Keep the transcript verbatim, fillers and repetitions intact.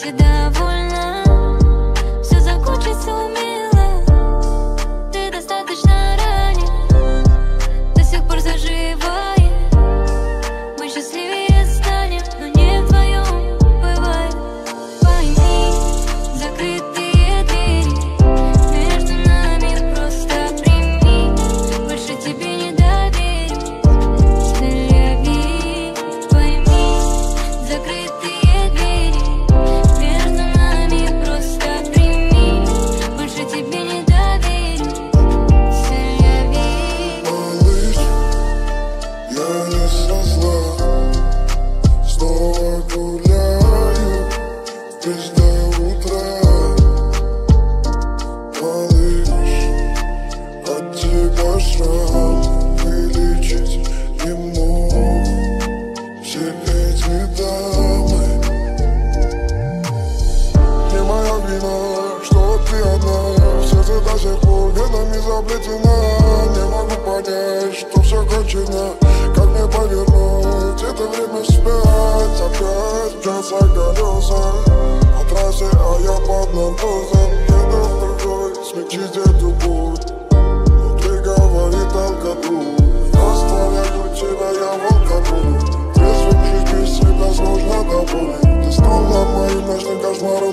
будь довольна, все закончится умело. Ты достаточно ранен, до сих пор заживает. Мы счастливее станем, но не вдвоем бывает. Пойми, закрытые двери между нами просто прими. Больше тебе не доверюсь. Целяви, пойми, закрытые двери между нами просто прими. Больше тебе не доверюсь. Целяви. Малыш, я не со зла, снова гуляю здесь до утра. Малыш, от тебя шрам вылечить не мог. Все эти дамы, не моя вина, что ты одна. Сердце до сих пор венами заплетена. Не могу понять, что все кончено. Как мне повернуть это время вспять? Опять мчатся колеса по трассе, а я под наркозом. Еду в другой, смягчить эту боль. Внутри говорит алкоголь. Растворяю тебя, я в алкоголе. Трезвым жить без тебя сложно до боли. Ты стала моим ночным кошмаром.